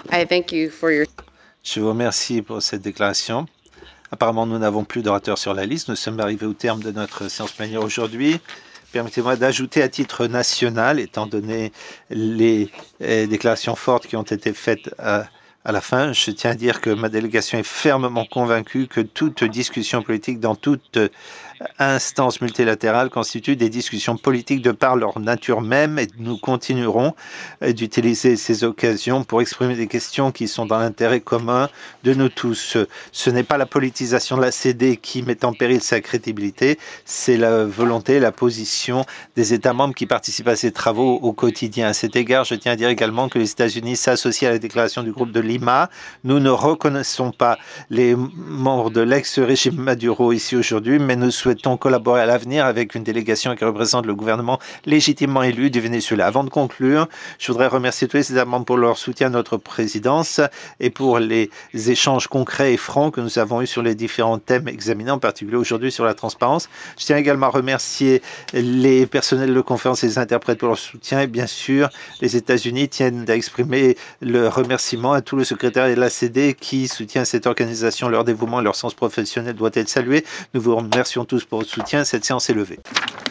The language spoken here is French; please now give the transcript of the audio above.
I thank you for your Je vous remercie pour cette déclaration. Apparemment, nous n'avons plus d'orateurs sur la liste. Nous sommes arrivés au terme de notre séance plénière aujourd'hui. Permettez-moi d'ajouter à titre national, étant donné les déclarations fortes qui ont été faites à la fin, je tiens à dire que ma délégation est fermement convaincue que toute discussion politique dans toute instances multilatérales constituent des discussions politiques de par leur nature même et nous continuerons d'utiliser ces occasions pour exprimer des questions qui sont dans l'intérêt commun de nous tous. Ce n'est pas la politisation de la CD qui met en péril sa crédibilité, c'est la volonté, la position des États membres qui participent à ces travaux au quotidien. À cet égard, je tiens à dire également que les États-Unis s'associent à la déclaration du groupe de Lima. Nous ne reconnaissons pas les membres de l'ex-régime Maduro ici aujourd'hui, mais nous souhaitons collaborer à l'avenir avec une délégation qui représente le gouvernement légitimement élu du Venezuela. Avant de conclure, je voudrais remercier tous les États membres pour leur soutien à notre présidence et pour les échanges concrets et francs que nous avons eus sur les différents thèmes examinés, en particulier aujourd'hui sur la transparence. Je tiens également à remercier les personnels de conférence et les interprètes pour leur soutien et bien sûr, les États-Unis tiennent à exprimer le remerciement à tout le secrétaire de l'ACD qui soutient cette organisation. Leur dévouement et leur sens professionnel doit être salué. Nous vous remercions tous pour votre soutien. Cette séance est levée.